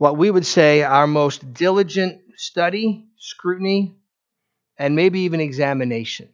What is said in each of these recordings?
what we would say our most diligent study, scrutiny, and maybe even examination.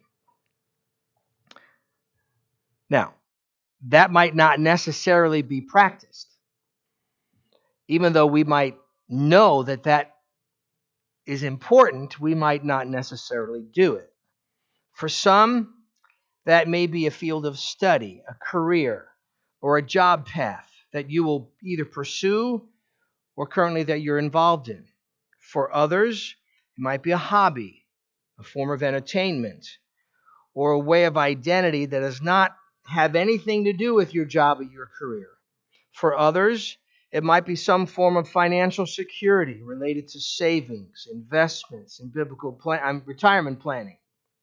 Now, that might not necessarily be practiced, even though we might know that that is important, we might not necessarily do it. For some, that may be a field of study, a career, or a job path that you will either pursue or currently that you're involved in. For others, it might be a hobby, a form of entertainment, or a way of identity that does not have anything to do with your job or your career. For others, it might be some form of financial security related to savings, investments, and biblical retirement planning.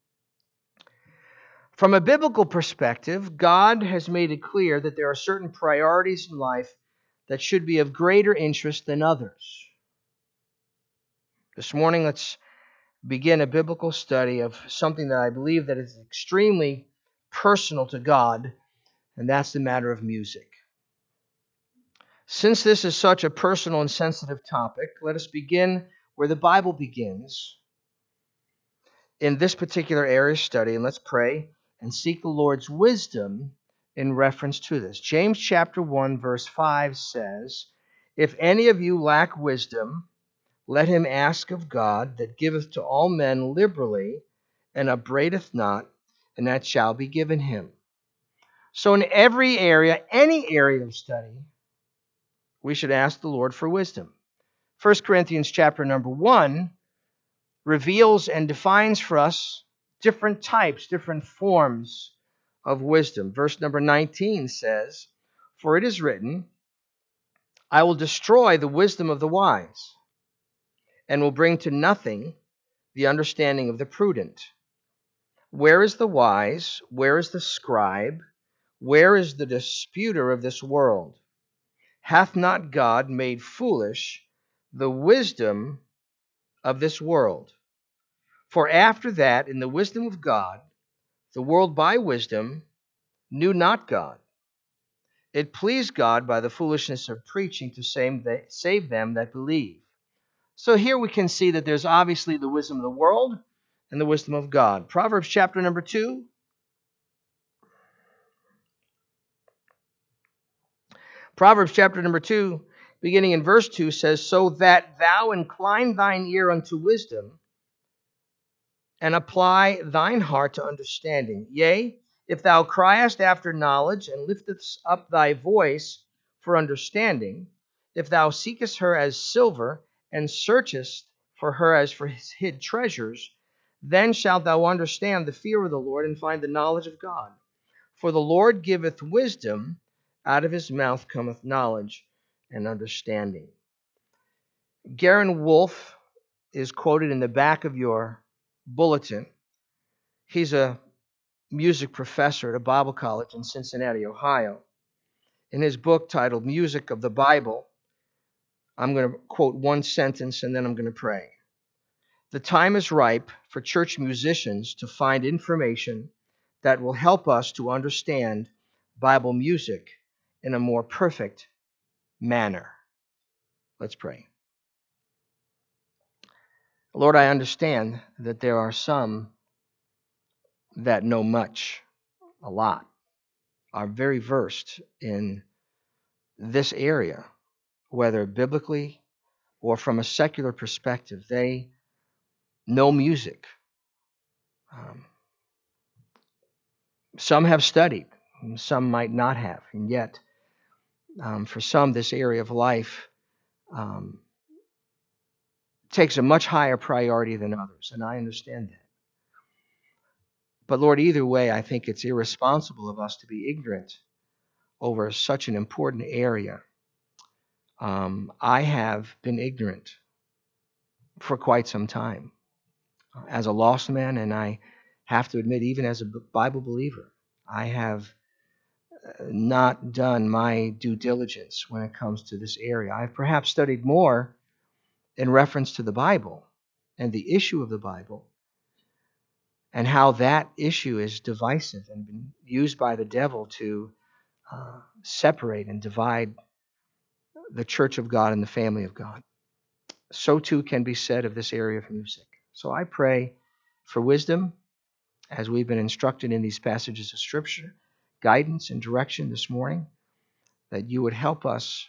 From a biblical perspective, God has made it clear that there are certain priorities in life that should be of greater interest than others. This morning, let's begin a biblical study of something that I believe that is extremely personal to God, and that's the matter of music. Since this is such a personal and sensitive topic, let us begin where the Bible begins in this particular area of study, and let's pray and seek the Lord's wisdom in reference to this. James chapter 1, verse 5 says, "If any of you lack wisdom, let him ask of God, that giveth to all men liberally, and upbraideth not, and that shall be given him." So in every area, any area of study, we should ask the Lord for wisdom. 1 Corinthians chapter number 1 reveals and defines for us different types, different forms of wisdom. Verse number 19 says, "For it is written, I will destroy the wisdom of the wise, and will bring to nothing the understanding of the prudent. Where is the wise? Where is the scribe? Where is the disputer of this world? Hath not God made foolish the wisdom of this world? For after that, in the wisdom of God, the world by wisdom knew not God. It pleased God by the foolishness of preaching to save them that believe." So here we can see that there's obviously the wisdom of the world and the wisdom of God. Proverbs chapter number 2. Proverbs chapter number 2, beginning in verse 2, says, "So that thou incline thine ear unto wisdom, and apply thine heart to understanding. Yea, if thou criest after knowledge, and liftest up thy voice for understanding, if thou seekest her as silver, and searchest for her as for hid treasures, then shalt thou understand the fear of the Lord, and find the knowledge of God. For the Lord giveth wisdom, out of his mouth cometh knowledge and understanding." Garen Wolf is quoted in the back of your bulletin. He's a music professor at a Bible college in Cincinnati, Ohio. In his book titled Music of the Bible, I'm going to quote one sentence and then I'm going to pray. "The time is ripe for church musicians to find information that will help us to understand Bible music in a more perfect manner." Let's pray. Lord, I understand that there are some that know much, a lot, are very versed in this area, whether biblically or from a secular perspective. They know music. Some have studied, some might not have, and yet for some, this area of life takes a much higher priority than others, and I understand that. But Lord, either way, I think it's irresponsible of us to be ignorant over such an important area. I have been ignorant for quite some time as a lost man, and I have to admit, even as a Bible believer, I have not done my due diligence when it comes to this area. I've perhaps studied more in reference to the Bible and the issue of the Bible and how that issue is divisive and been used by the devil to separate and divide the church of God and the family of God. So too can be said of this area of music. So I pray for wisdom as we've been instructed in these passages of Scripture, guidance and direction this morning, that you would help us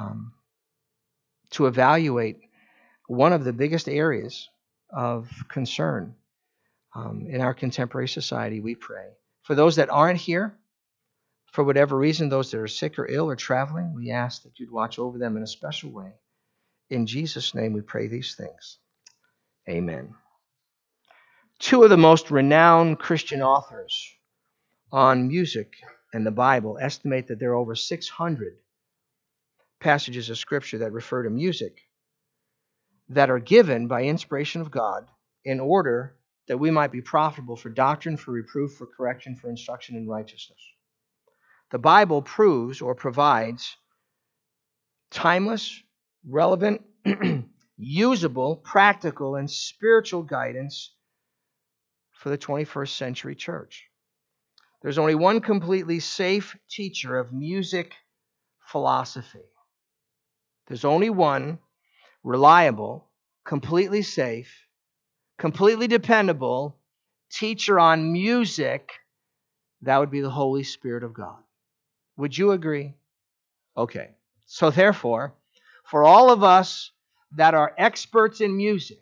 to evaluate one of the biggest areas of concern in our contemporary society, we pray. For those that aren't here, for whatever reason, those that are sick or ill or traveling, we ask that you'd watch over them in a special way. In Jesus' name we pray these things. Amen. Two of the most renowned Christian authors on music and the Bible estimate that there are over 600 passages of Scripture that refer to music that are given by inspiration of God in order that we might be profitable for doctrine, for reproof, for correction, for instruction in righteousness. The Bible proves or provides timeless, relevant, usable, practical, and spiritual guidance for the 21st century church. There's only one completely safe teacher of music philosophy. There's only one reliable, completely safe, completely dependable teacher on music. That would be the Holy Spirit of God. Would you agree? Okay. So therefore, for all of us that are experts in music,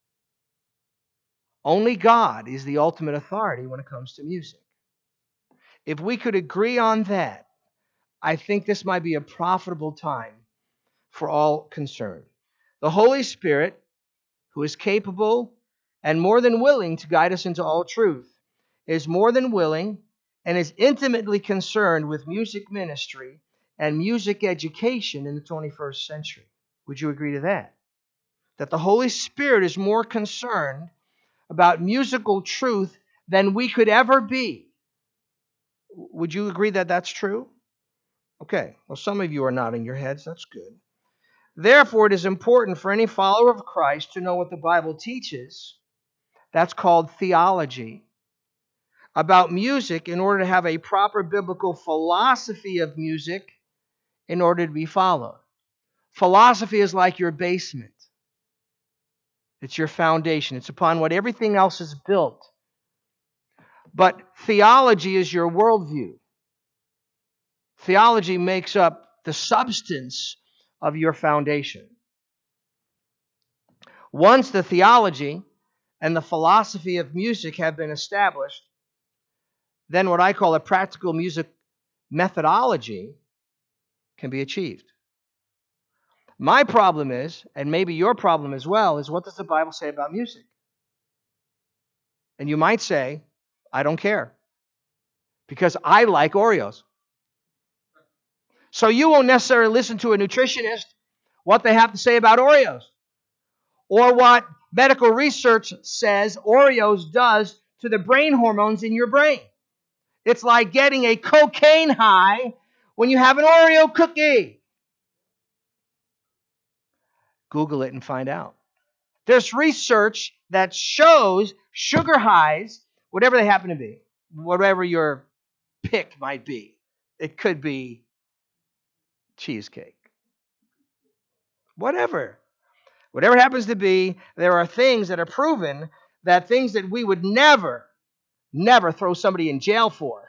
only God is the ultimate authority when it comes to music. If we could agree on that, I think this might be a profitable time for all concerned. The Holy Spirit, who is capable and more than willing to guide us into all truth, is more than willing and is intimately concerned with music ministry and music education in the 21st century. Would you agree to that? That the Holy Spirit is more concerned about musical truth than we could ever be. Would you agree that that's true? Okay, well, some of you are nodding your heads. That's good. Therefore, it is important for any follower of Christ to know what the Bible teaches. That's called theology. About music in order to have a proper biblical philosophy of music in order to be followed. Philosophy is like your basement. It's your foundation. It's upon what everything else is built. But theology is your worldview. Theology makes up the substance of your foundation. Once the theology and the philosophy of music have been established, then what I call a practical music methodology can be achieved. My problem is, and maybe your problem as well, is what does the Bible say about music? And you might say, I don't care, because I like Oreos. So you won't necessarily listen to a nutritionist what they have to say about Oreos, or what medical research says Oreos does to the brain hormones in your brain. It's like getting a cocaine high when you have an Oreo cookie. Google it and find out. There's research that shows sugar highs, whatever they happen to be, whatever your pick might be. It could be cheesecake. Whatever it happens to be, there are things that are proven that things that we would never throw somebody in jail for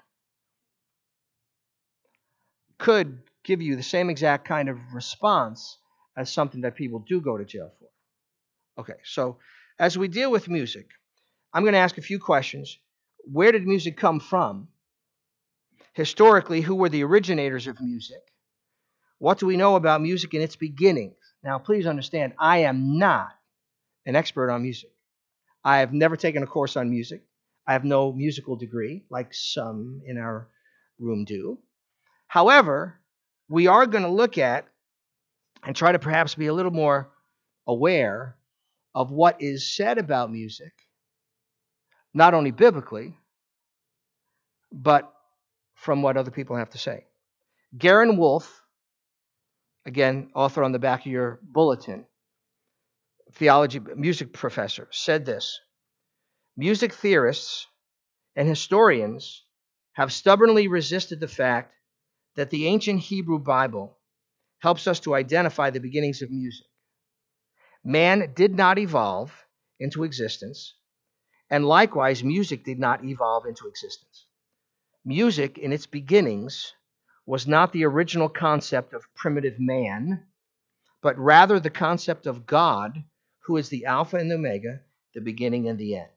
could give you the same exact kind of response as something that people do go to jail for. Okay, so as we deal with music, I'm going to ask a few questions. Where did music come from? Historically, who were the originators of music? What do we know about music in its beginnings? Now, please understand, I am not an expert on music. I have never taken a course on music. I have no musical degree, like some in our room do. However, we are going to look at and try to perhaps be a little more aware of what is said about music, not only biblically, but from what other people have to say. Garen Wolfe, again, author on the back of your bulletin, theology, music professor, said this: music theorists and historians have stubbornly resisted the fact that the ancient Hebrew Bible helps us to identify the beginnings of music. Man did not evolve into existence, and likewise, music did not evolve into existence. Music, in its beginnings, was not the original concept of primitive man, but rather the concept of God, who is the Alpha and the Omega, the beginning and the end.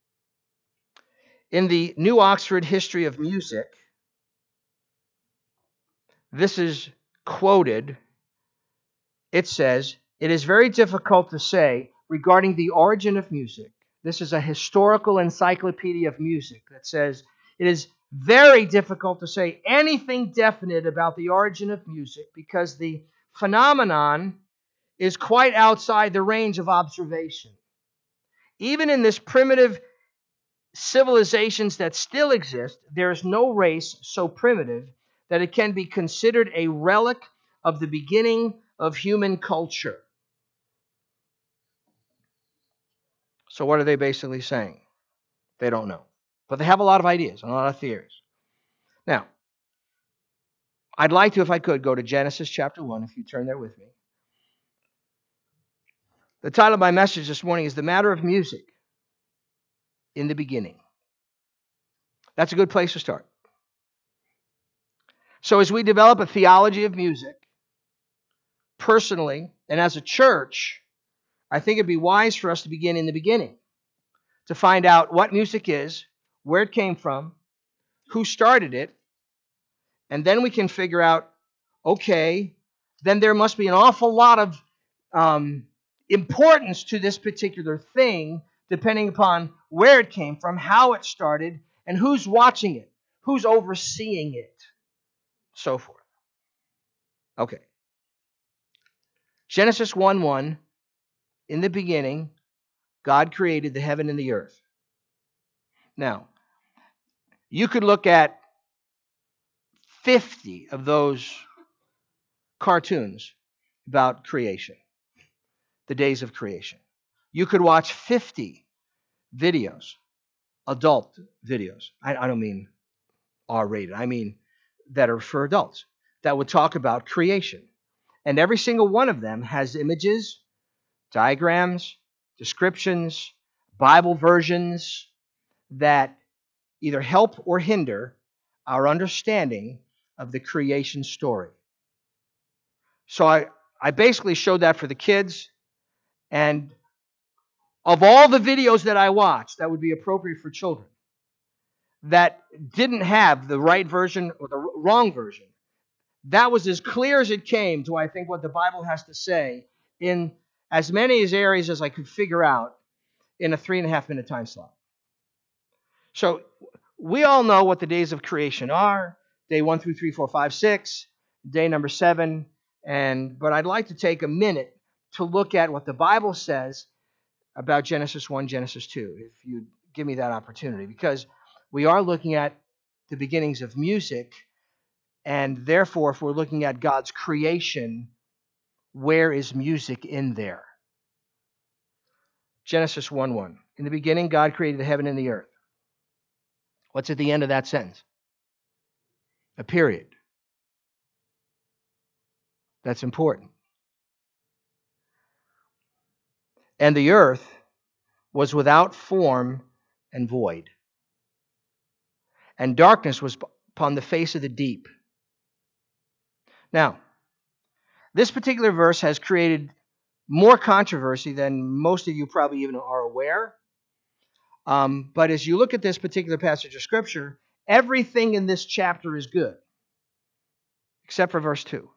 In the New Oxford History of Music, this is quoted. It says, "It is very difficult to say regarding the origin of music." This is a historical encyclopedia of music that says, "It is very difficult to say anything definite about the origin of music because the phenomenon is quite outside the range of observation. Even in this primitive civilizations that still exist, there is no race so primitive that it can be considered a relic of the beginning of human culture." So what are they basically saying? They don't know. But they have a lot of ideas and a lot of theories. Now, I'd like to, if I could, go to Genesis chapter 1, if you turn there with me. The title of my message this morning is "The Matter of Music in the Beginning." That's a good place to start. So as we develop a theology of music, personally and as a church, I think it'd be wise for us to begin in the beginning, to find out what music is, where it came from, who started it, and then we can figure out, okay, then there must be an awful lot of importance to this particular thing, depending upon where it came from, how it started, and who's watching it, who's overseeing it, so forth. Okay. Genesis 1:1, in the beginning, God created the heaven and the earth. Now, you could look at 50 of those cartoons about creation, the days of creation. You could watch 50 videos, adult videos. I don't mean R-rated. I mean that are for adults, that would talk about creation. And every single one of them has images, diagrams, descriptions, Bible versions that either help or hinder our understanding of the creation story. So I basically showed that for the kids, and of all the videos that I watched that would be appropriate for children that didn't have the right version or the wrong version, that was as clear as it came to, I think, what the Bible has to say in as many areas as I could figure out in a 3.5-minute time slot. So we all know what the days of creation are: day 1 through 3, 4, 5, 6, day number 7. But I'd like to take a minute to look at what the Bible says about Genesis 1, Genesis 2, if you'd give me that opportunity, because we are looking at the beginnings of music, and therefore, if we're looking at God's creation, where is music in there? Genesis 1:1. In the beginning, God created the heaven and the earth. What's at the end of that sentence? A period. That's important. And the earth was without form and void, and darkness was upon the face of the deep. Now, this particular verse has created more controversy than most of you probably even are aware. But as you look at this particular passage of Scripture, everything in this chapter is good, except for verse 2.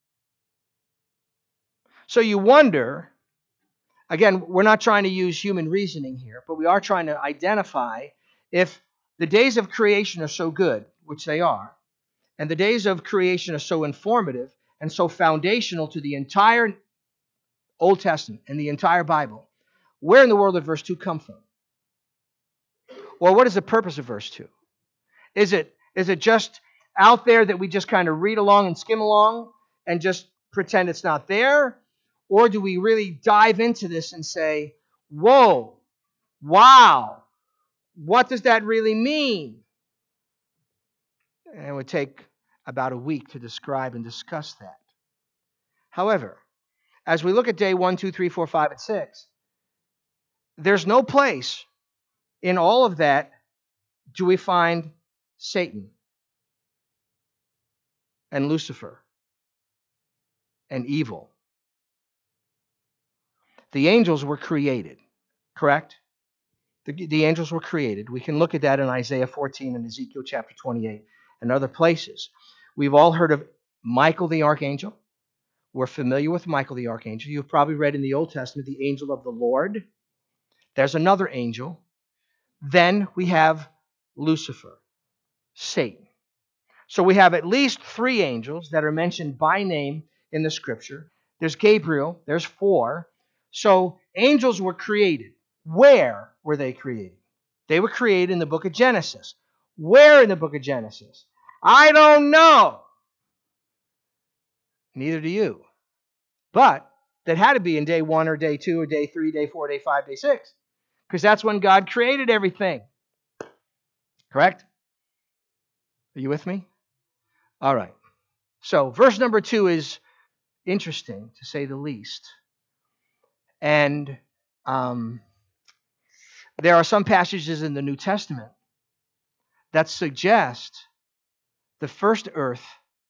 So you wonder, again, we're not trying to use human reasoning here, but we are trying to identify if the days of creation are so good, which they are, and the days of creation are so informative and so foundational to the entire Old Testament and the entire Bible, where in the world did verse 2 come from? Or what is the purpose of verse 2? Is it just out there that we just kind of read along and skim along and just pretend it's not there? Or do we really dive into this and say, whoa, wow, what does that really mean? And it would take about a week to describe and discuss that. However, as we look at day 1, 2, 3, 4, 5, and 6, there's no place in all of that do we find Satan and Lucifer and evil. The angels were created, correct? The angels were created. We can look at that in Isaiah 14 and Ezekiel chapter 28 and other places. We've all heard of Michael the archangel. We're familiar with Michael the archangel. You've probably read in the Old Testament the angel of the Lord. There's another angel. Then we have Lucifer, Satan. So we have at least 3 angels that are mentioned by name in the Scripture. There's Gabriel. There's 4. So angels were created. Where were they created? They were created in the book of Genesis. Where in the book of Genesis? I don't know. Neither do you. But that had to be in day 1 or day 2 or day 3, day 4, day 5, day 6. Because that's when God created everything. Correct? Are you with me? All right. So verse number 2 is interesting, to say the least. And there are some passages in the New Testament that suggest the first earth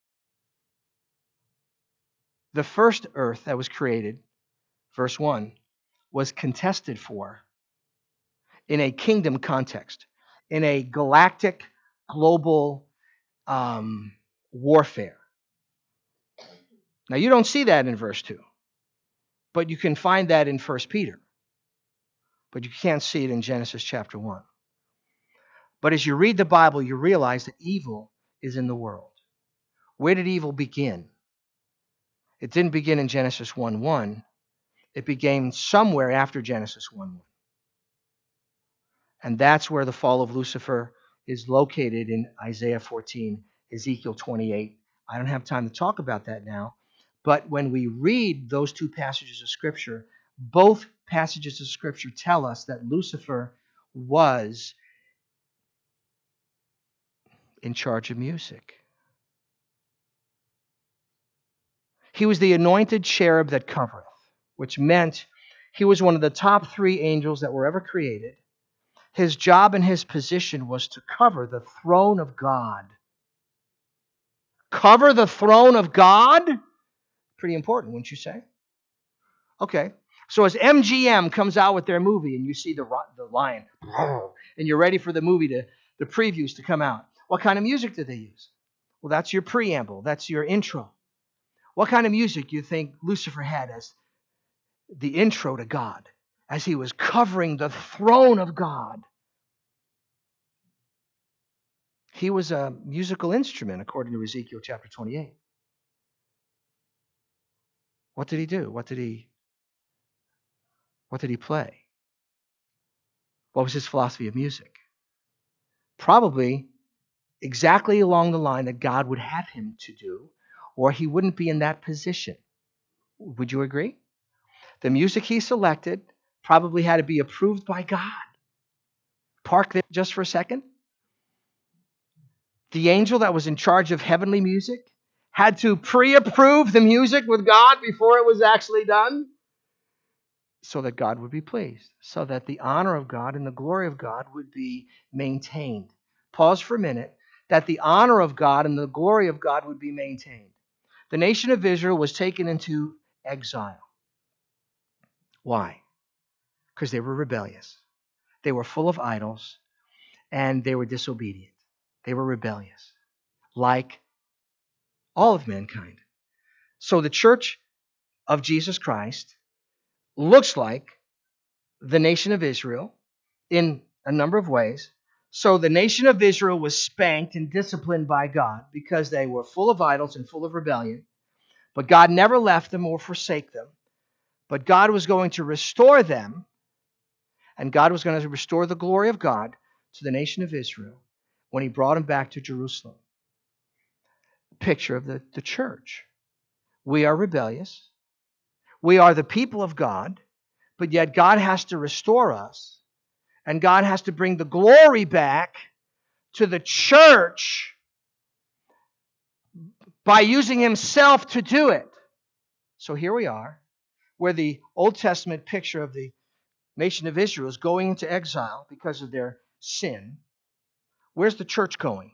that was created, verse 1, was contested for in a kingdom context, in a galactic, global warfare. Now, you don't see that in verse 2, but you can find that in 1 Peter. But you can't see it in Genesis chapter 1. But as you read the Bible, you realize that evil is in the world. Where did evil begin? It didn't begin in Genesis 1:1. It began somewhere after Genesis 1:1. And that's where the fall of Lucifer is located in Isaiah 14, Ezekiel 28. I don't have time to talk about that now. But when we read those 2 passages of Scripture, both passages of Scripture tell us that Lucifer was in charge of music. He was the anointed cherub that covereth, which meant he was one of the top 3 angels that were ever created. His job and his position was to cover the throne of God. Cover the throne of God? Pretty important, wouldn't you say? Okay. So as MGM comes out with their movie and you see the lion, and you're ready for the movie, the previews to come out, what kind of music do they use? Well, that's your preamble. That's your intro. What kind of music do you think Lucifer had as the intro to God, as he was covering the throne of God? He was a musical instrument, according to Ezekiel chapter 28. What did he do? What did he play? What was his philosophy of music? Probably exactly along the line that God would have him to do, or he wouldn't be in that position. Would you agree? The music he selected probably had to be approved by God. Park there just for a second. The angel that was in charge of heavenly music had to pre-approve the music with God before it was actually done, so that God would be pleased, so that the honor of God and the glory of God would be maintained. Pause for a minute. That the honor of God and the glory of God would be maintained. The nation of Israel was taken into exile. Why? Because they were rebellious. They were full of idols, and they were disobedient. They were rebellious, like all of mankind. So the church of Jesus Christ looks like the nation of Israel in a number of ways. So the nation of Israel was spanked and disciplined by God because they were full of idols and full of rebellion. But God never left them or forsake them. But God was going to restore them, and God was going to restore the glory of God to the nation of Israel when he brought them back to Jerusalem. Picture of the church. We are rebellious. We are the people of God, but yet God has to restore us, and God has to bring the glory back to the church by using himself to do it. So here we are, where the Old Testament picture of the nation of Israel is going into exile because of their sin. Where's the church going?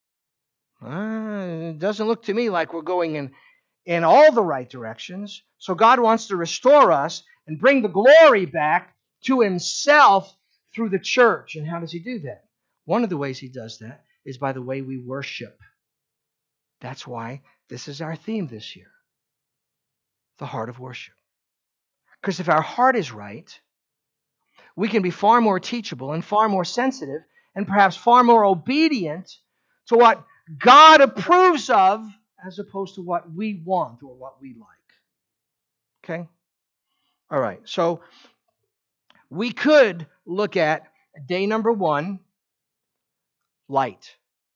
It doesn't look to me like we're going in all the right directions. So God wants to restore us and bring the glory back to himself through the church. And how does he do that? One of the ways he does that is by the way we worship. That's why this is our theme this year, the heart of worship. Because if our heart is right, we can be far more teachable and far more sensitive and perhaps far more obedient to what God approves of as opposed to what we want or what we like. Okay? All right. So we could look at day number 1, light.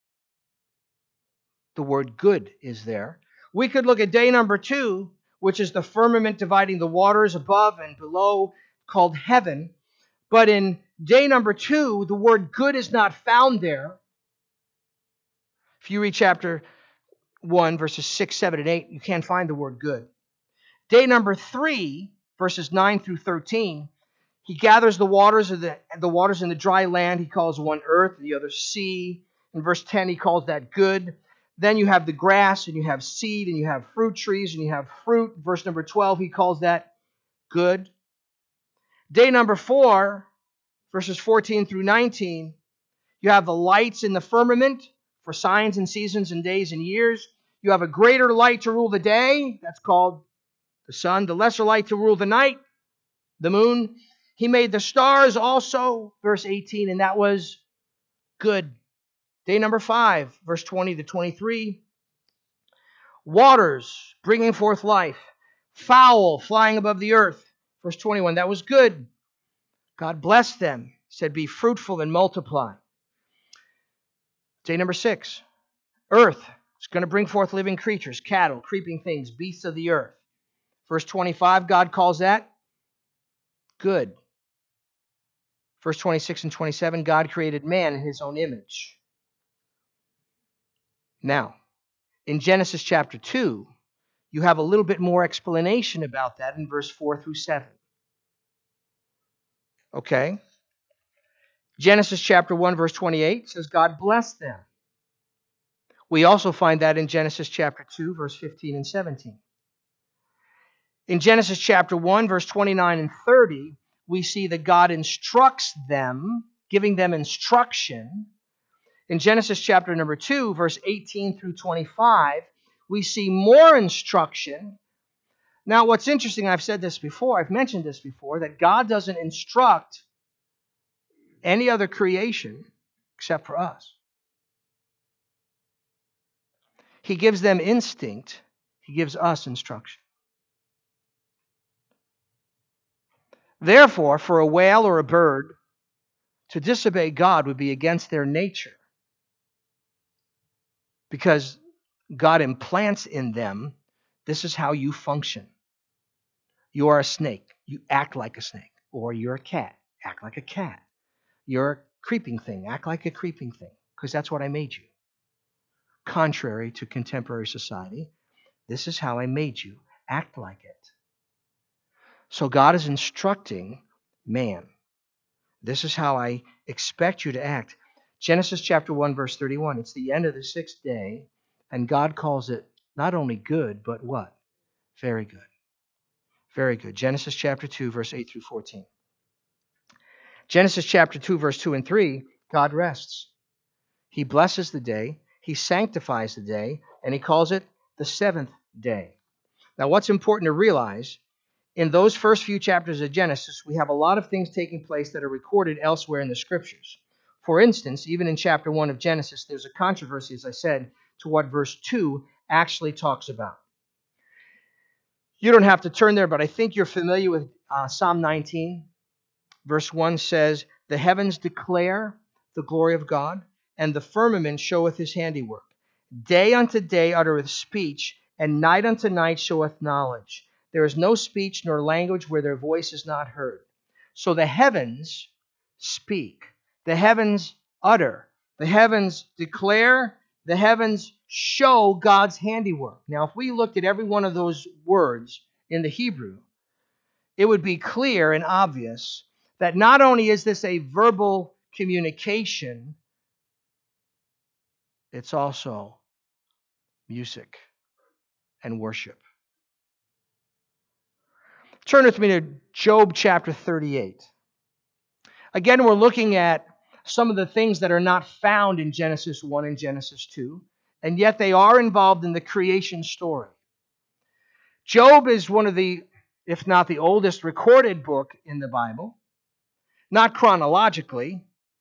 The word good is there. We could look at day number 2, which is the firmament dividing the waters above and below, called heaven. But in day number 2, the word good is not found there. If you read chapter 1, verses 6, 7, and 8, you can't find the word good. Day number 3, verses 9 through 13, he gathers the waters in the dry land. He calls one earth, the other sea. In verse 10, he calls that good. Then you have the grass, and you have seed, and you have fruit trees, and you have fruit. Verse number 12, he calls that good. Day number 4, verses 14 through 19, you have the lights in the firmament for signs and seasons and days and years. You have a greater light to rule the day. That's called the sun. The lesser light to rule the night, the moon. He made the stars also, verse 18, and that was good. Day number 5, verse 20 to 23. Waters bringing forth life. Fowl flying above the earth. Verse 21, that was good. God blessed them. He said, be fruitful and multiply. Day number 6. Earth is going to bring forth living creatures, cattle, creeping things, beasts of the earth. Verse 25, God calls that good. Verse 26 and 27, God created man in his own image. Now, in Genesis chapter 2, you have a little bit more explanation about that in verse 4 through 7. Okay? Genesis chapter 1, verse 28 says, God blessed them. We also find that in Genesis chapter 2, verse 15 and 17. In Genesis chapter 1, verse 29 and 30, we see that God instructs them, giving them instruction. In Genesis chapter number 2, verse 18 through 25, we see more instruction. Now, what's interesting, I've said this before, I've mentioned this before, that God doesn't instruct any other creation except for us. He gives them instinct. He gives us instruction. Therefore, for a whale or a bird to disobey God would be against their nature, because God implants in them, this is how you function. You are a snake. You act like a snake. Or you're a cat. Act like a cat. You're a creeping thing. Act like a creeping thing. Because that's what I made you. Contrary to contemporary society, this is how I made you. Act like it. So God is instructing man. This is how I expect you to act. Genesis chapter 1, verse 31. It's the end of the 6th day, and God calls it not only good, but what? Very good. Very good. Genesis chapter 2, verse 8 through 14. Genesis chapter 2, verse 2 and 3, God rests. He blesses the day, he sanctifies the day, and he calls it the 7th day. Now, what's important to realize, in those first few chapters of Genesis, we have a lot of things taking place that are recorded elsewhere in the Scriptures. For instance, even in chapter 1 of Genesis, there's a controversy, as I said, to what verse 2 actually talks about. You don't have to turn there, but I think you're familiar with Psalm 19. Verse 1 says, the heavens declare the glory of God, and the firmament showeth his handiwork. Day unto day uttereth speech, and night unto night showeth knowledge. There is no speech nor language where their voice is not heard. So the heavens speak. The heavens utter. The heavens declare. The heavens show God's handiwork. Now, if we looked at every one of those words in the Hebrew, it would be clear and obvious that not only is this a verbal communication, it's also music and worship. Turn with me to Job chapter 38. Again, we're looking at some of the things that are not found in Genesis 1 and Genesis 2, and yet they are involved in the creation story. Job is one of the, if not the oldest recorded book in the Bible, not chronologically,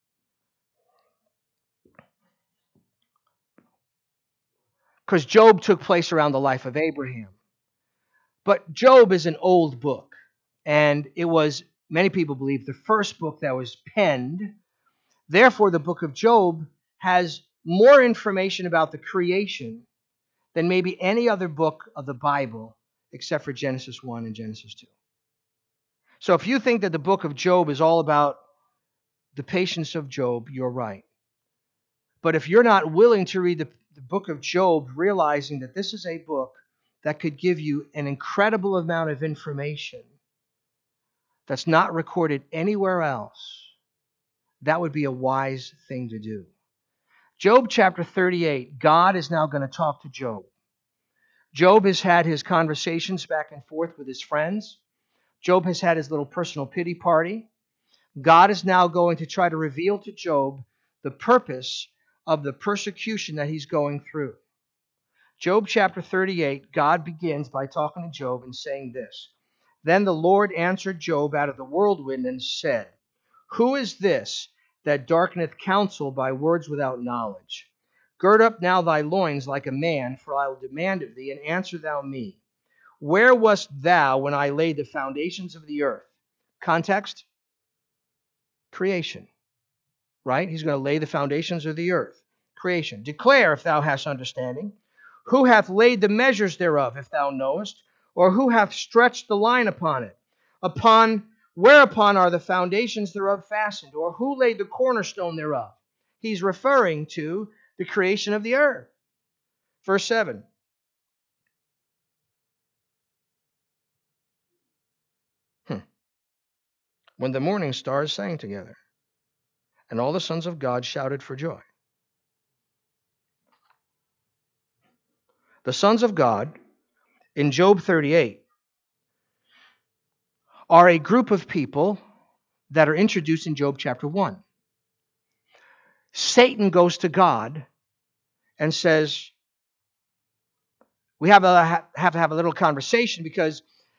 because Job took place around the life of Abraham. But Job is an old book, and it was, many people believe, the first book that was penned. Therefore, the book of Job has more information about the creation than maybe any other book of the Bible except for Genesis 1 and Genesis 2. So if you think that the book of Job is all about the patience of Job, you're right. But if you're not willing to read the book of Job, realizing that this is a book that could give you an incredible amount of information that's not recorded anywhere else, that would be a wise thing to do. Job chapter 38, God is now going to talk to Job. Job has had his conversations back and forth with his friends. Job has had his little personal pity party. God is now going to try to reveal to Job the purpose of the persecution that he's going through. Job chapter 38, God begins by talking to Job and saying this. Then the Lord answered Job out of the whirlwind and said, Who is this that darkeneth counsel by words without knowledge? Gird up now thy loins like a man, for I will demand of thee, and answer thou me. Where wast thou when I laid the foundations of the earth? Context? Creation. Right? He's going to lay the foundations of the earth. Creation. Declare if thou hast understanding. Who hath laid the measures thereof, if thou knowest? Or who hath stretched the line upon it? Whereupon are the foundations thereof fastened? Or who laid the cornerstone thereof? He's referring to the creation of the earth. Verse 7. When the morning stars sang together, and all the sons of God shouted for joy. The sons of God in Job 38 are a group of people that are introduced in Job chapter 1. Satan goes to God and says, we have to have a little conversation because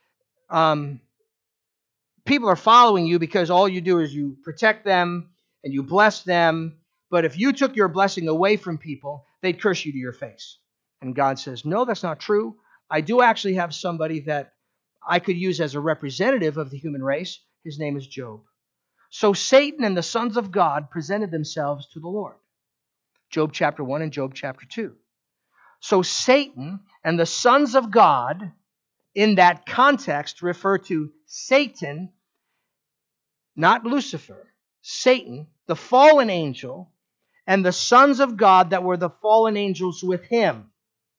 people are following you because all you do is you protect them and you bless them. But if you took your blessing away from people, they'd curse you to your face. And God says, no, that's not true. I do actually have somebody that I could use as a representative of the human race. His name is Job. So Satan and the sons of God presented themselves to the Lord. Job chapter 1 and Job chapter 2. So Satan and the sons of God in that context refer to Satan, not Lucifer, Satan, the fallen angel, and the sons of God that were the fallen angels with him.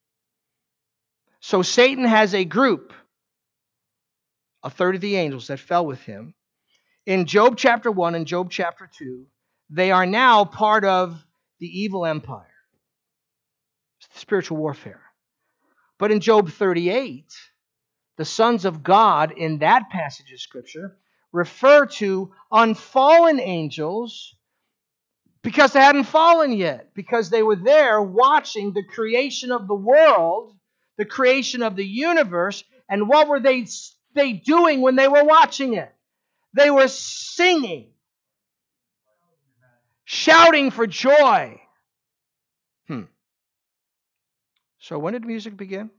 So Satan has a group, a third of the angels that fell with him. In Job chapter 1 and Job chapter 2, they are now part of the evil empire, spiritual warfare. But in Job 38, the sons of God in that passage of Scripture refer to unfallen angels because they hadn't fallen yet, because they were there watching the creation of the world, the creation of the universe, and what were they doing when they were watching it? They were singing, shouting for joy. So when did music begin?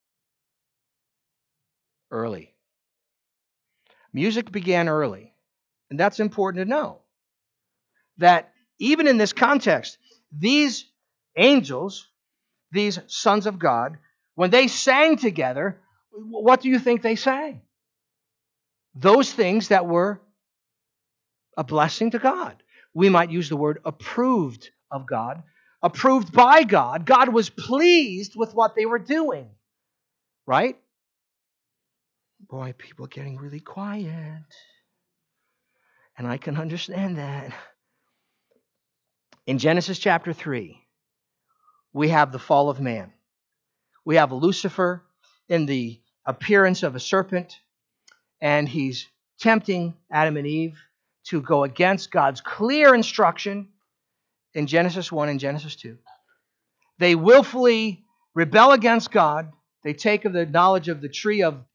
Early. Music began early. And that's important to know. That even in this context, these angels, these sons of God, when they sang together, what do you think they sang? Those things that were a blessing to God. We might use the word approved of God, approved by God. God was pleased with what they were doing, right? Boy, people are getting really quiet. And I can understand that. In Genesis chapter 3, we have the fall of man. We have Lucifer in the appearance of a serpent, and he's tempting Adam and Eve to go against God's clear instruction in Genesis 1 and Genesis 2. They willfully rebel against God. They take of the knowledge of the tree of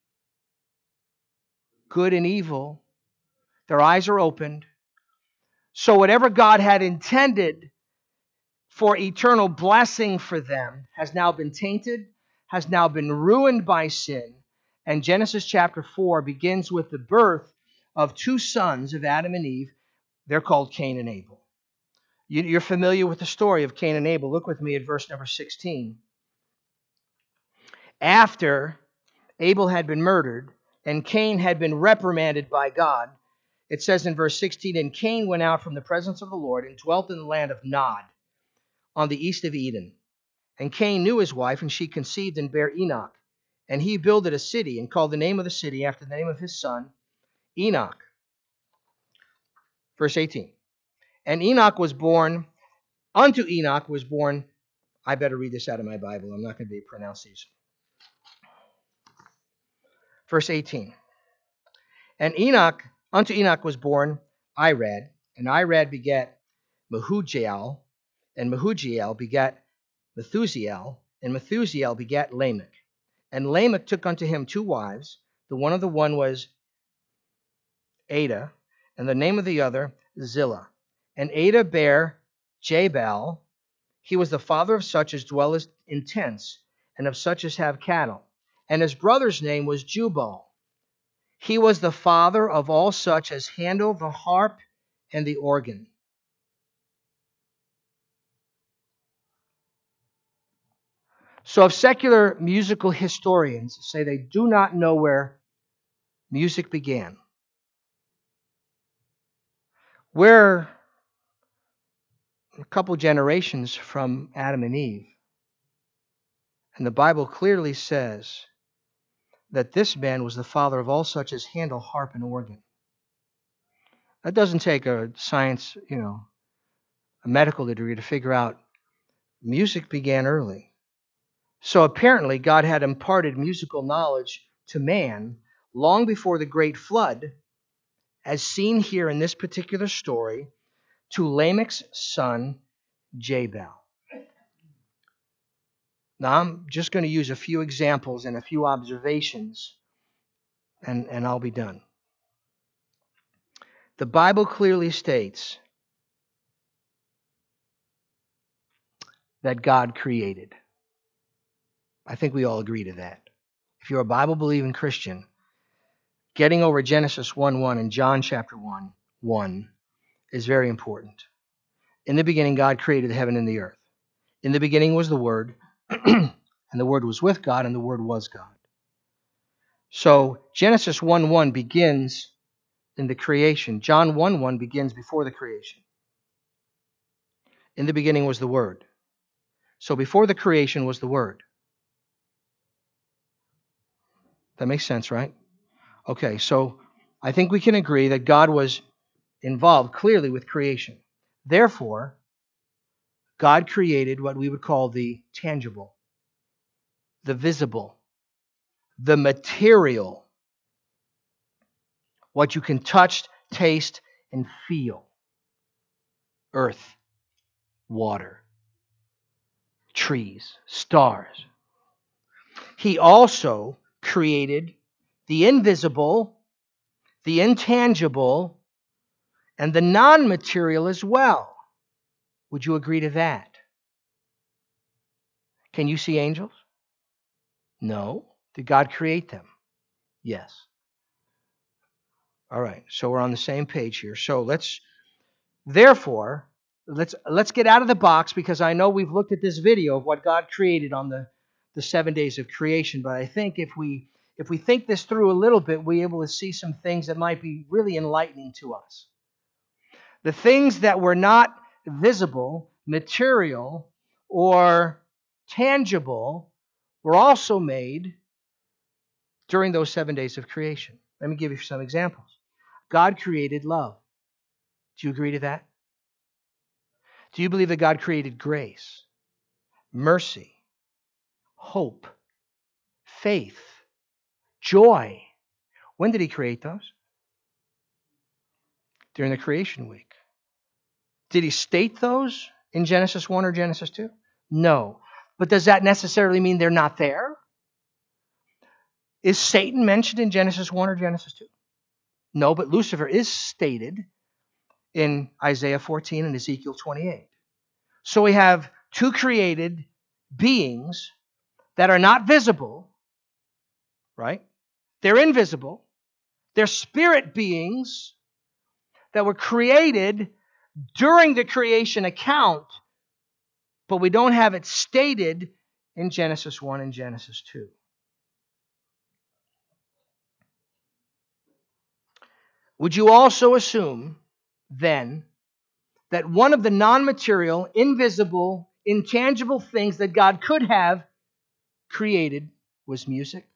good and evil. Their eyes are opened. So whatever God had intended for eternal blessing for them has now been tainted, has now been ruined by sin. And Genesis chapter 4 begins with the birth of two sons of Adam and Eve. They're called Cain and Abel. You're familiar with the story of Cain and Abel. Look with me at verse number 16. After Abel had been murdered and Cain had been reprimanded by God, it says in verse 16, and Cain went out from the presence of the Lord and dwelt in the land of Nod on the east of Eden. And Cain knew his wife, and she conceived and bare Enoch. And he builded a city and called the name of the city after the name of his son, Enoch. Verse 18. And unto Enoch was born, I better read this out of my Bible. I'm not going to be pronounce these. Verse 18. And unto Enoch was born Irad, and Irad begat Mehujael, and Mehujael begat Methusael, and Methusael begat Lamech. And Lamech took unto him two wives. The one was Ada, and the name of the other Zillah. And Ada bare Jabal. He was the father of such as dwell in tents, and of such as have cattle. And his brother's name was Jubal. He was the father of all such as handle the harp and the organ. So if secular musical historians say they do not know where music began, we're a couple generations from Adam and Eve. And the Bible clearly says that this man was the father of all such as handle harp and organ. That doesn't take a science, a medical degree to figure out music began early. So apparently God had imparted musical knowledge to man long before the great flood, as seen here in this particular story, to Lamech's son Jabal. Now I'm just going to use a few examples and a few observations, and I'll be done. The Bible clearly states that God created. I think we all agree to that. If you're a Bible-believing Christian, getting over Genesis 1:1 and John chapter 1:1 is very important. In the beginning, God created the heaven and the earth. In the beginning was the Word, and the Word was with God, and the Word was God. So Genesis 1:1 begins in the creation. John 1:1 begins before the creation. In the beginning was the Word. So before the creation was the Word. That makes sense, right? Okay, so I think we can agree that God was involved clearly with creation. Therefore, God created what we would call the tangible, the visible, the material, what you can touch, taste, and feel. Earth, water, trees, stars. He also created the invisible, the intangible, and the non-material as well. Would you agree to that? Can you see angels? No. Did God create them? Yes. All right, so we're on the same page here. So let's get out of the box, because I know we've looked at this video of what God created on the 7 days of creation, but I think if we think this through a little bit, we'll be able to see some things that might be really enlightening to us. The things that were not visible, material, or tangible were also made during those 7 days of creation. Let me give you some examples. God created love. Do you agree to that? Do you believe that God created grace, mercy, hope, faith, joy? When did he create those? During the creation week. Did he state those in Genesis 1 or Genesis 2? No. But does that necessarily mean they're not there? Is Satan mentioned in Genesis 1 or Genesis 2? No, but Lucifer is stated in Isaiah 14 and Ezekiel 28. So we have two created beings that are not visible, right? They're invisible. They're spirit beings that were created during the creation account, but we don't have it stated in Genesis 1 and Genesis 2. Would you also assume, then, that one of the non-material, invisible, intangible things that God could have created was music?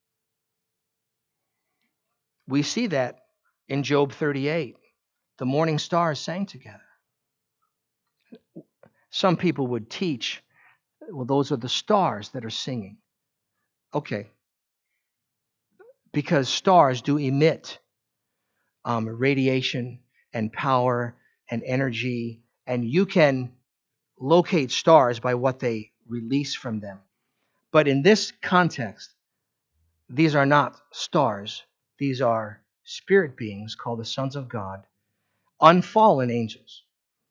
We see that in Job 38. The morning stars sang together. Some people would teach, well, those are the stars that are singing. Okay. Because stars do emit radiation and power and energy, and you can locate stars by what they release from them. But in this context, these are not stars. These are spirit beings called the sons of God, unfallen angels.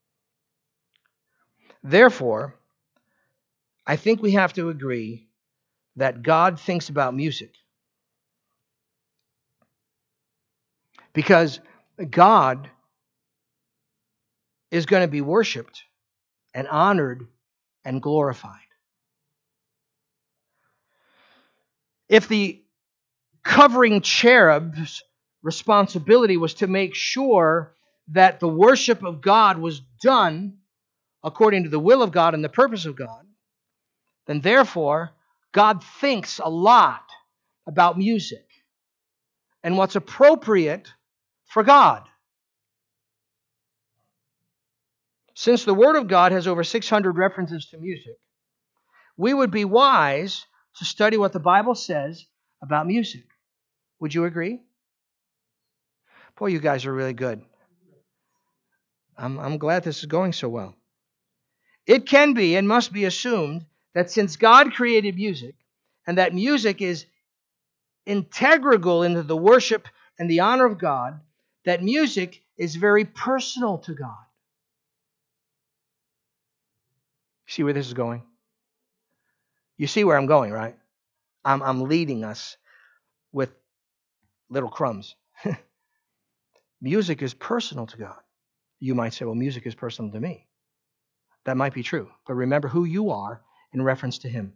Therefore, I think we have to agree that God thinks about music. Because God is going to be worshiped and honored and glorified. If the covering cherub's responsibility was to make sure that the worship of God was done according to the will of God and the purpose of God, then therefore God thinks a lot about music and what's appropriate for God. Since the Word of God has over 600 references to music, we would be wise to study what the Bible says about music. Would you agree? Boy, you guys are really good. I'm glad this is going so well. It can be and must be assumed that since God created music, and that music is integral into the worship and the honor of God, that music is very personal to God. See where this is going? You see where I'm going, right? I'm leading us with little crumbs. Music is personal to God. You might say, well, music is personal to me. That might be true. But remember who you are in reference to Him.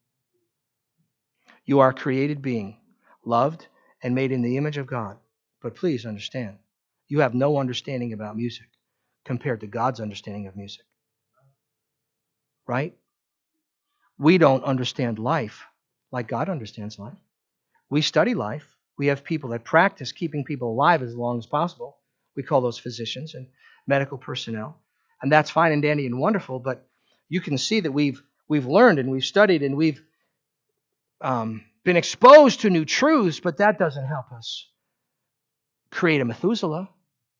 You are a created being, loved and made in the image of God. But please understand, you have no understanding about music compared to God's understanding of music. Right? We don't understand life like God understands life. We study life. We have people that practice keeping people alive as long as possible. We call those physicians and medical personnel. And that's fine and dandy and wonderful, but you can see that we've learned and we've studied and we've been exposed to new truths, but that doesn't help us create a Methuselah.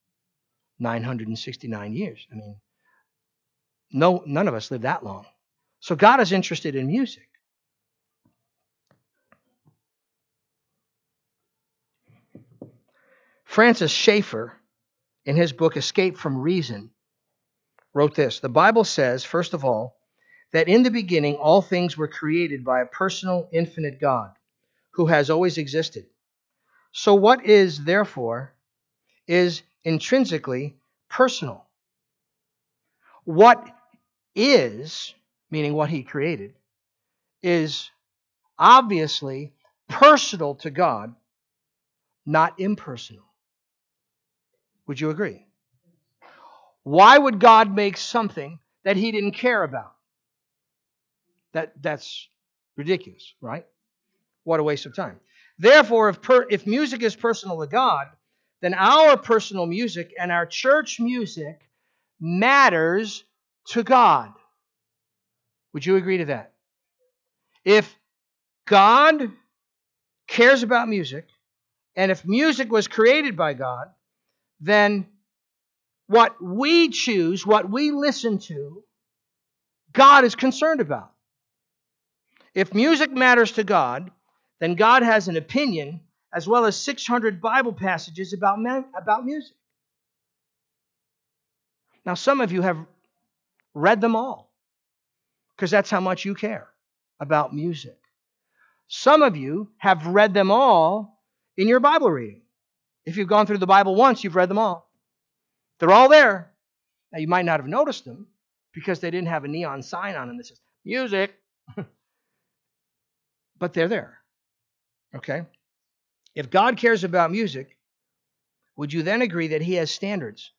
969 years. I mean, none of us live that long. So God is interested in music. Francis Schaeffer, in his book Escape from Reason, wrote this. The Bible says, first of all, that in the beginning all things were created by a personal, infinite God who has always existed. So what is, therefore, is intrinsically personal. What is, meaning what He created, is obviously personal to God, not impersonal. Would you agree? Why would God make something that He didn't care about? That's ridiculous, right? What a waste of time. Therefore, if music is personal to God, then our personal music and our church music matters to God. Would you agree to that? If God cares about music, and if music was created by God, then what we choose, what we listen to, God is concerned about. If music matters to God, then God has an opinion as well as 600 Bible passages about music. Now, some of you have read them all because that's how much you care about music. Some of you have read them all in your Bible reading. If you've gone through the Bible once, you've read them all. They're all there. Now, you might not have noticed them because they didn't have a neon sign on them that says music. But they're there. Okay? If God cares about music, would you then agree that he has standards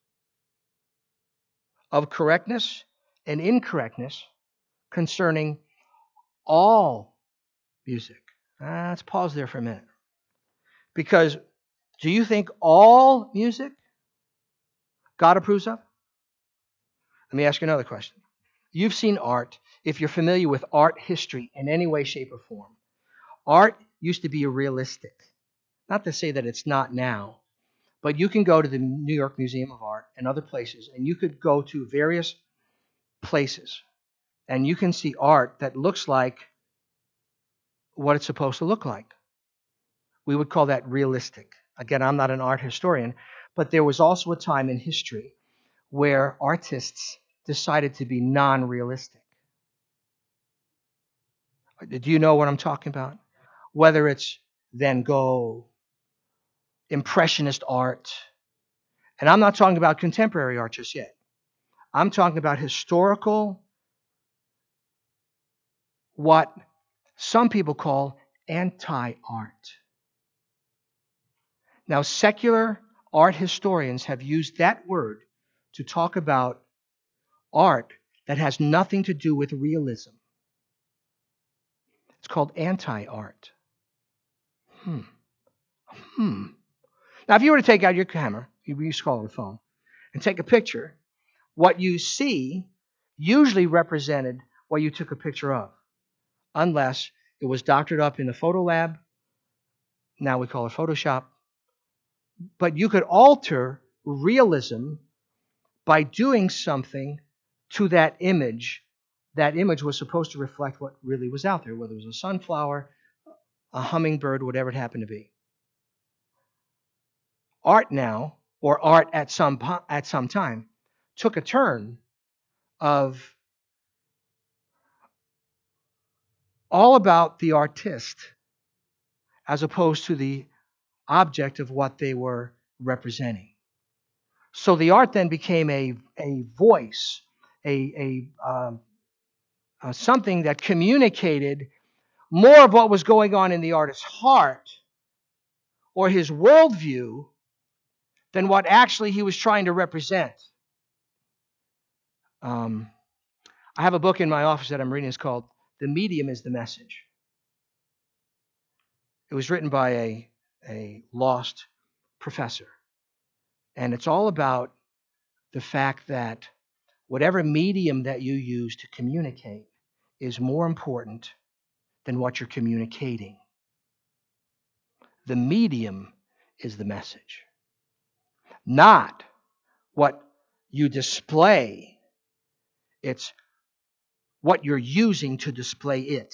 of correctness and incorrectness concerning all music? Let's pause there for a minute. Because do you think all music God approves of? Let me ask you another question. You've seen art. If you're familiar with art history in any way, shape, or form, art used to be realistic. Not to say that it's not now, but you can go to the New York Museum of Art and other places, and you could go to various places, and you can see art that looks like what it's supposed to look like. We would call that realistic. Again, I'm not an art historian, but there was also a time in history where artists decided to be non-realistic. Do you know what I'm talking about? Whether it's Van Gogh, Impressionist art, and I'm not talking about contemporary art just yet. I'm talking about historical, what some people call anti-art. Now, secular art historians have used that word to talk about art that has nothing to do with realism. It's called anti-art. Now, if you were to take out your camera, you used to call it a phone, and take a picture, what you see usually represented what you took a picture of, unless it was doctored up in the photo lab. Now we call it Photoshop. But you could alter realism by doing something to that image. That image was supposed to reflect what really was out there, whether it was a sunflower, a hummingbird, whatever it happened to be. Art now, or art at some time, took a turn of all about the artist as opposed to the object of what they were representing. So the art then became a voice, something that communicated more of what was going on in the artist's heart or his worldview than what actually he was trying to represent. I have a book in my office that I'm reading. It's called The Medium is the Message. It was written by a lost professor. And it's all about the fact that whatever medium that you use to communicate is more important than what you're communicating. The medium is the message, not what you display. It's what you're using to display it.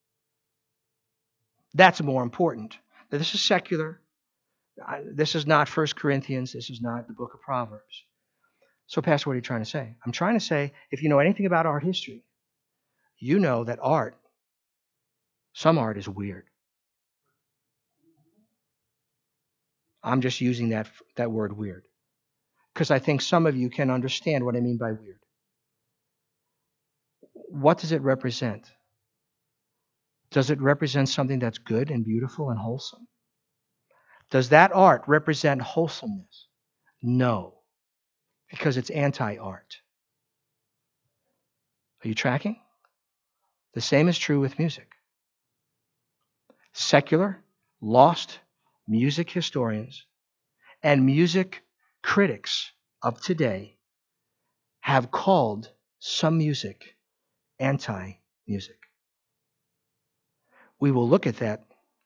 That's more important. Now, this is secular. This is not 1 Corinthians. This is not the book of Proverbs. So, Pastor, what are you trying to say? I'm trying to say, if you know anything about art history, you know that some art is weird. I'm just using that word weird because I think some of you can understand what I mean by weird. What does it represent? Does it represent something that's good and beautiful and wholesome? Does that art represent wholesomeness? No, because it's anti-art. Are you tracking? The same is true with music. Secular, lost music historians and music critics of today have called some music anti-music. We will look at that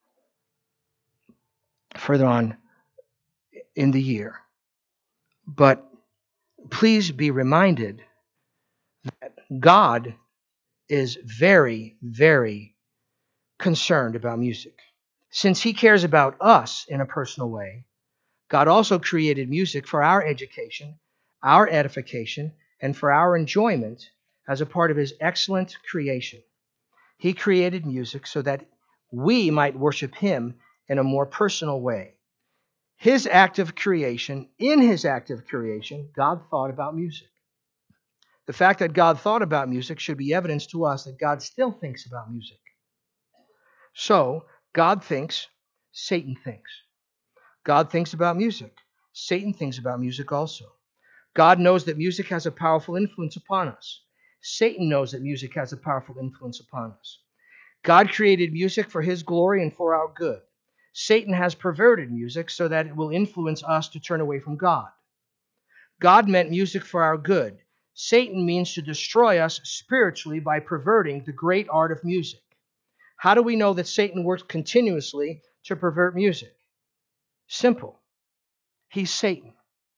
further on in the year. But please be reminded that God is very, very concerned about music. Since he cares about us in a personal way, God also created music for our education, our edification, and for our enjoyment as a part of his excellent creation. He created music so that we might worship him in a more personal way. His act of creation, in his act of creation, God thought about music. The fact that God thought about music should be evidence to us that God still thinks about music. So, God thinks, Satan thinks. God thinks about music. Satan thinks about music also. God knows that music has a powerful influence upon us. Satan knows that music has a powerful influence upon us. God created music for his glory and for our good. Satan has perverted music so that it will influence us to turn away from God. God meant music for our good. Satan means to destroy us spiritually by perverting the great art of music. How do we know that Satan works continuously to pervert music? Simple. He's Satan.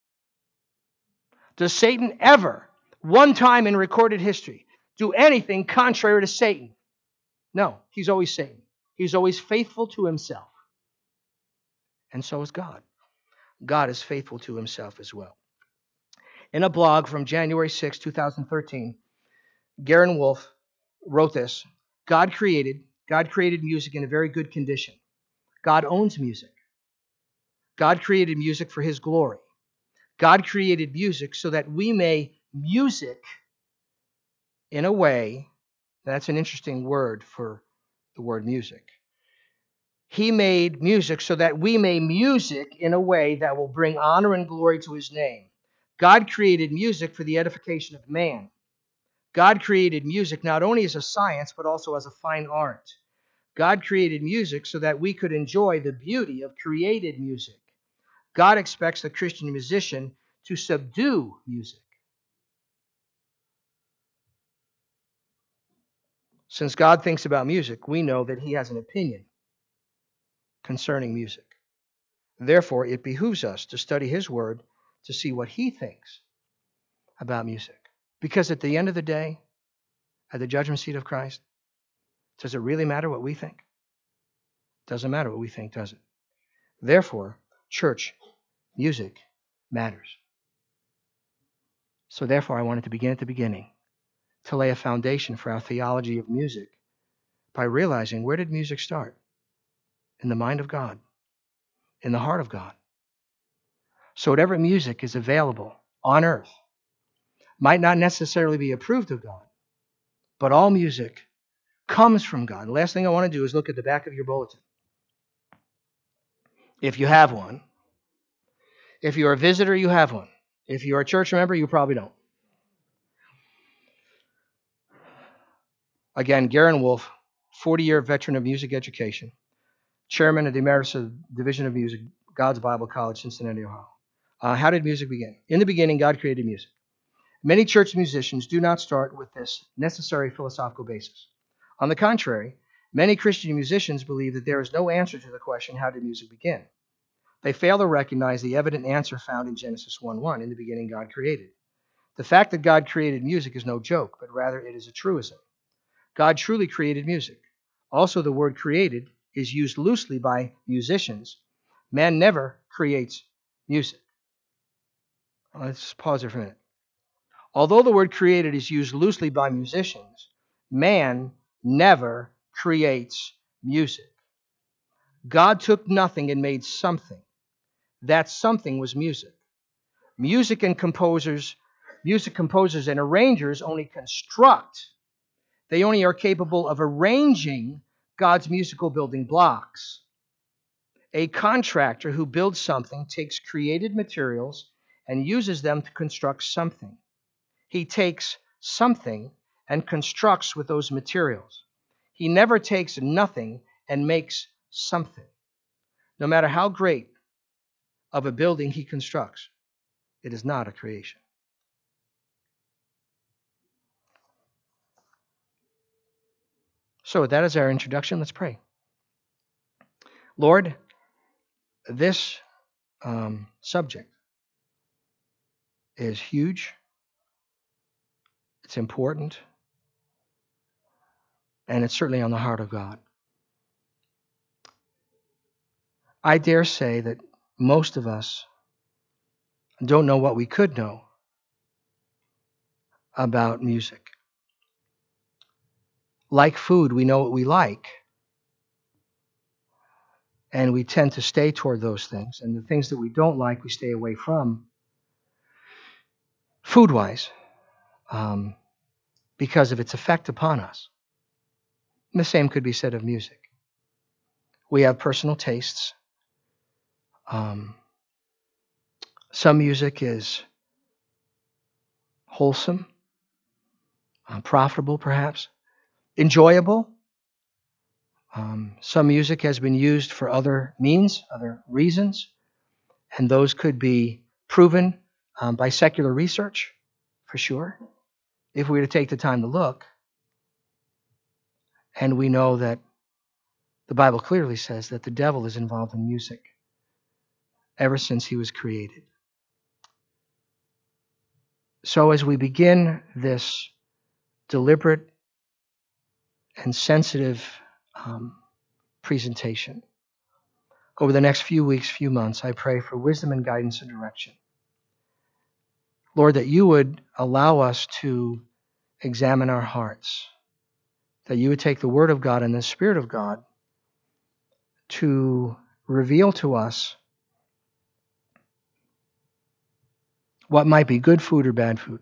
Does Satan ever, one time in recorded history, do anything contrary to Satan? No, he's always Satan. He's always faithful to himself. And so is God. God is faithful to himself as well. In a blog from January 6, 2013, Garen Wolf wrote this: God created music in a very good condition. God owns music. God created music for his glory. God created music so that we may music in a way, that's an interesting word for the word music. He made music so that we may music in a way that will bring honor and glory to his name. God created music for the edification of man. God created music not only as a science, but also as a fine art. God created music so that we could enjoy the beauty of created music. God expects the Christian musician to subdue music. Since God thinks about music, we know that he has an opinion concerning music. Therefore, it behooves us to study his word to see what he thinks about music. Because at the end of the day, at the judgment seat of Christ, does it really matter what we think? Doesn't matter what we think, does it? Therefore, church, music matters. So therefore, I wanted to begin at the beginning to lay a foundation for our theology of music by realizing, where did music start? In the mind of God, in the heart of God. So whatever music is available on earth might not necessarily be approved of God, but all music comes from God. The last thing I want to do is look at the back of your bulletin. If you have one. If you're a visitor, you have one. If you're a church member, you probably don't. Again, Garen Wolf, 40-year veteran of music education, chairman of the Emeritus Division of Music, God's Bible College, Cincinnati, Ohio. How did music begin? In the beginning, God created music. Many church musicians do not start with this necessary philosophical basis. On the contrary, many Christian musicians believe that there is no answer to the question, how did music begin? They fail to recognize the evident answer found in Genesis 1:1, in the beginning God created. The fact that God created music is no joke, but rather it is a truism. God truly created music. Also, the word created is used loosely by musicians. Man never creates music. Let's pause there for a minute. Although the word created is used loosely by musicians, man never creates music. God took nothing and made something. That something was music. Music composers and arrangers only construct. They only are capable of arranging God's musical building blocks. A contractor who builds something takes created materials and uses them to construct something. He takes something and constructs with those materials. He never takes nothing and makes something. no matter how great of a building he constructs, it is not a creation. So with that as our introduction, let's pray. Lord, this subject is huge. It's important. And it's certainly on the heart of God. I dare say that most of us don't know what we could know about music. Like food, we know what we like. And we tend to stay toward those things. And the things that we don't like, we stay away from, food-wise, because of its effect upon us. And the same could be said of music. We have personal tastes. Some music is wholesome, profitable perhaps, enjoyable. Some music has been used for other means, other reasons, and those could be proven by secular research, for sure, if we were to take the time to look. And we know that the Bible clearly says that the devil is involved in music ever since he was created. So as we begin this deliberate and sensitive presentation, over the next few weeks, few months, I pray for wisdom and guidance and direction. Lord, that you would allow us to examine our hearts, that you would take the Word of God and the Spirit of God to reveal to us what might be good food or bad food.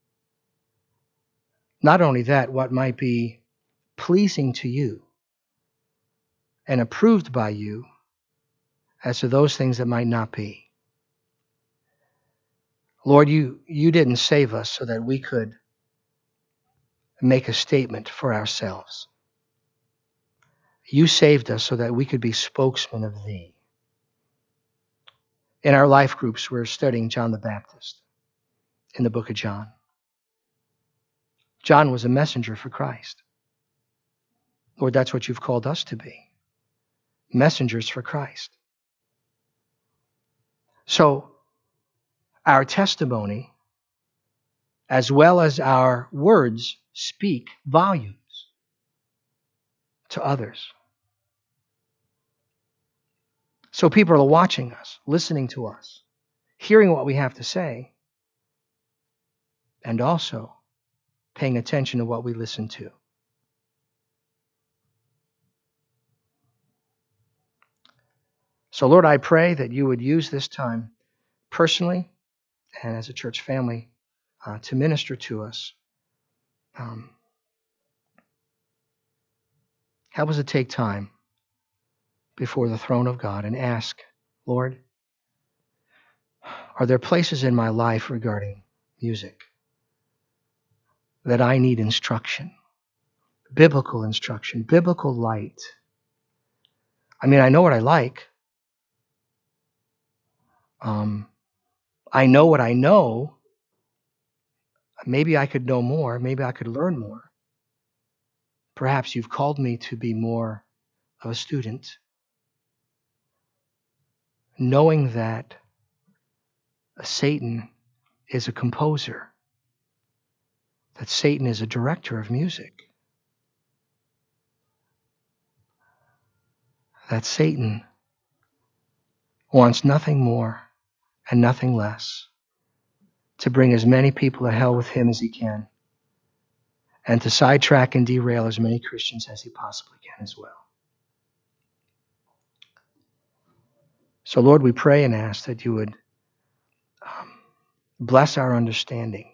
Not only that, what might be pleasing to you and approved by you as to those things that might not be. Lord, you didn't save us so that we could make a statement for ourselves. You saved us so that we could be spokesmen of thee. In our life groups, we're studying John the Baptist in the book of John. John was a messenger for Christ. Lord, that's what you've called us to be. Messengers for Christ. So, our testimony, as well as our words, speak volumes to others. So people are watching us, listening to us, hearing what we have to say, and also paying attention to what we listen to. So, Lord, I pray that you would use this time personally and as a church family to minister to us. Help us to take time before the throne of God and ask, Lord, are there places in my life regarding music that I need instruction, biblical instruction, biblical light? I mean, I know what I like. I know what I know. Maybe I could know more. Maybe I could learn more. Perhaps you've called me to be more of a student, knowing that Satan is a composer, that Satan is a director of music, that Satan wants nothing more and nothing less to bring as many people to hell with him as he can, and to sidetrack and derail as many Christians as he possibly can as well. So, Lord, we pray and ask that you would bless our understanding.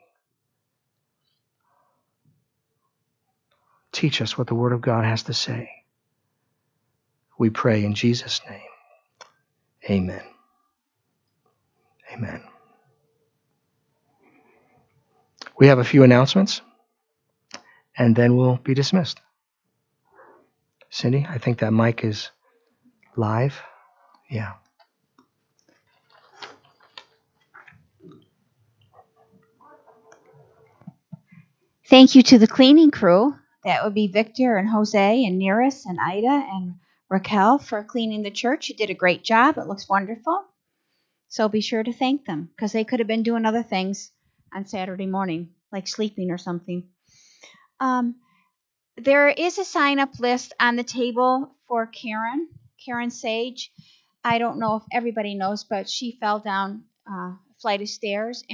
Teach us what the Word of God has to say. We pray in Jesus' name. Amen. Amen. We have a few announcements, and then we'll be dismissed. Cindy, I think that mic is live. Yeah. Thank you to the cleaning crew. That would be Victor and Jose and Neris and Ida and Raquel for cleaning the church. You did a great job. It looks wonderful. So be sure to thank them because they could have been doing other things on Saturday morning, like sleeping or something. There is a sign-up list on the table for Karen Sage. I don't know if everybody knows, but she fell down a flight of stairs and